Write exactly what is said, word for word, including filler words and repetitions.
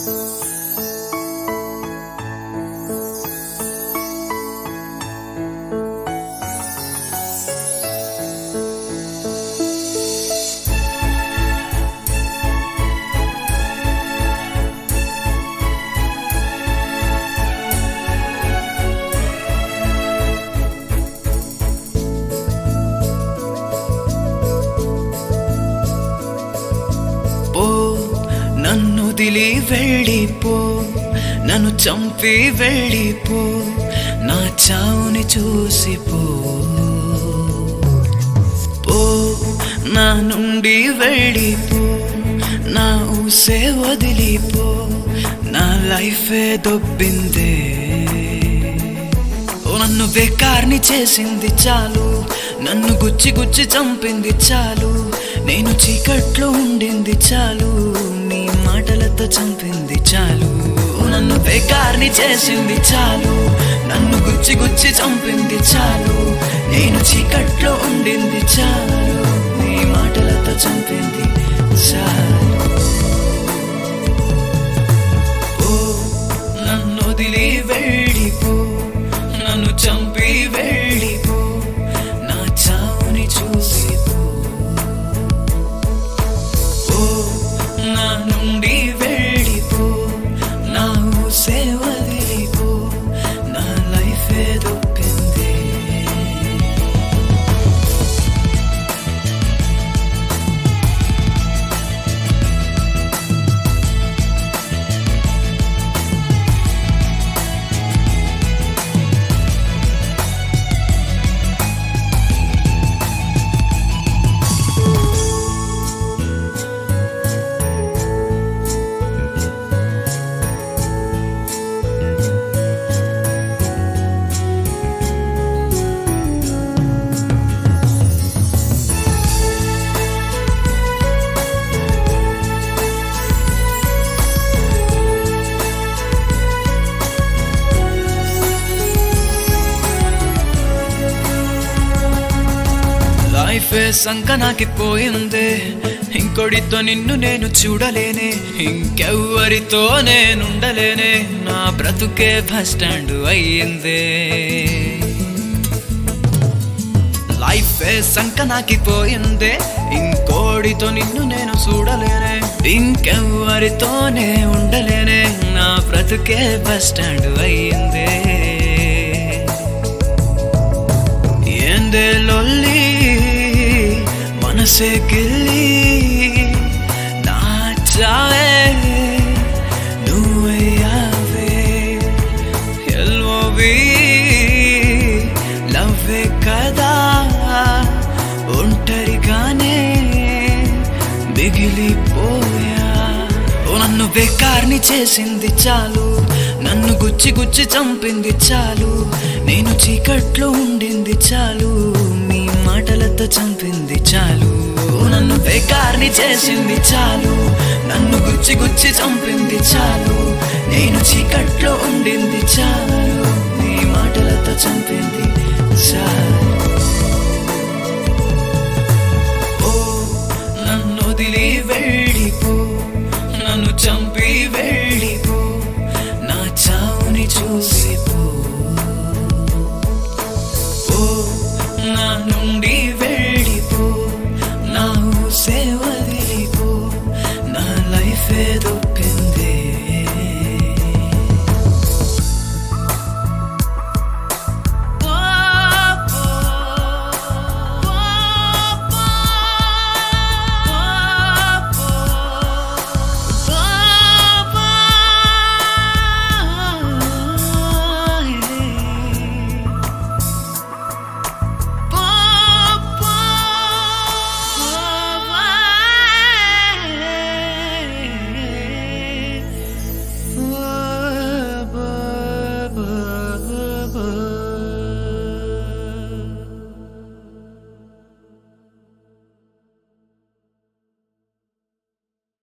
నన్నుదిలి వెళ్ళిపో, నన్ను చంపి వెళ్ళిపో, నా చావుని చూసిపో. పో నా నుండి వెళ్ళిపో, నా ఊసే వదిలిపో, నా లైఫే దొబ్బిందే. నన్ను బేకార్ని చేసింది చాలు, నన్ను గుచ్చి గుచ్చి చంపింది చాలు, నేను చీకట్లో ఉండింది చాలు, నీ మాటలతో చంపింది చాలు. నన్ను బేకార్ని చేసింది చాలు, నన్ను గుచ్చి గుచ్చి చంపింది చాలు, నేను చీకట్లో ఉండింది చాలు, నీ మాటలతో చంపింది చాలు. ఓ నన్ను వదిలి వెళ్ళిపో, నన్ను చంపి వెళ్ళిపో, నా చావుని చూసిపో. ఓ నా నుండి వెళ్ళిపో, నా ఊసే వదిలిపో, నా లైఫే దొబ్బింది. లైఫే సంకనాకిపోయిందే, ఇంకొడితో నిన్ను నేను చూడలేనే, ఇంకెవ్వరితో నేనుండలేనే, నా బ్రతుకే బస్ స్టాండ్ అయ్యిందే. లైఫే సంకనాకిపోయిందే, ఇంకోడితో నిన్ను నేను చూడలేనే, ఇంకెవ్వరితోనే ఉండలేనే, నా బ్రతుకే బస్ స్టాండ్ అయ్యిందే. ఏందే లొల్లి మనసే గిల్లి, నా చావే నువ్వయ్యావే. ఎల్ఓవి లవ్వే కదా, ఒంటరిగానే మిగిలిపోయా. నన్ను బేకార్ని చేసింది చాలు, నన్ను గుచ్చి గుచ్చి చంపింది చాలు, నేను చీకట్లో ఉండింది చాలు, నీ మాటలతో చంపింది చాలు. నన్ను బేకార్ని చేసింది చాలు, నన్ను గుచ్చి గుచ్చి చంపింది చాలు, నేను చీకట్లో ఉండింది చాలు, నీ మాటలతో చంపింది చాలు. ఓ నన్ను వదిలి వెళ్ళిపో, నన్ను చంపి వెళ్ళిపో, నా చావుని చూసిపో.